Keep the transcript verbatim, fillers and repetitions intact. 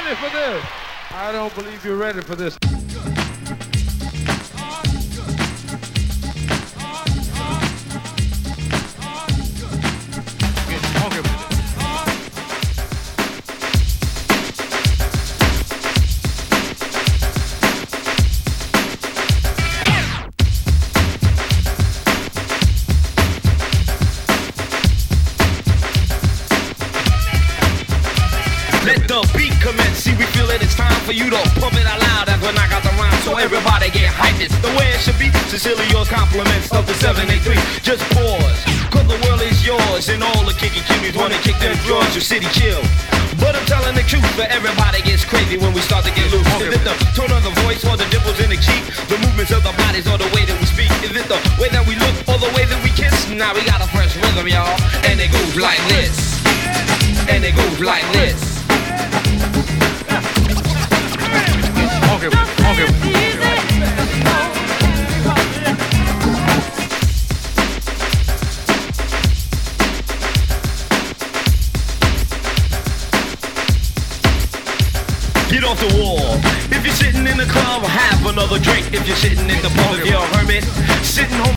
ready for this? I don't believe you're ready for this. Get funky with it. Let the beat commence. See, we feel it. It's time for you to pump it out loud as we knock out the rhyme. So everybody get hyped. It's the way it should be. Sincerely yours, compliments of the seven eight three. Just pause, cause the world is yours. And all the kicky kimmies wanna kick them drawers. Your city chill. But I'm telling the truth, but everybody gets crazy when we start to get loose. Is it the tone of the voice or the dimples in the cheek? The movements of the bodies or the way that we speak? Is it the way that we look or the way that we kiss? Now we got a fresh rhythm, y'all. And it goes like this. And it goes like this. Okay, okay, okay. Get off the wall. If you're sitting in the club, have another drink. If you're sitting in the pub, if you're a hermit, sitting home.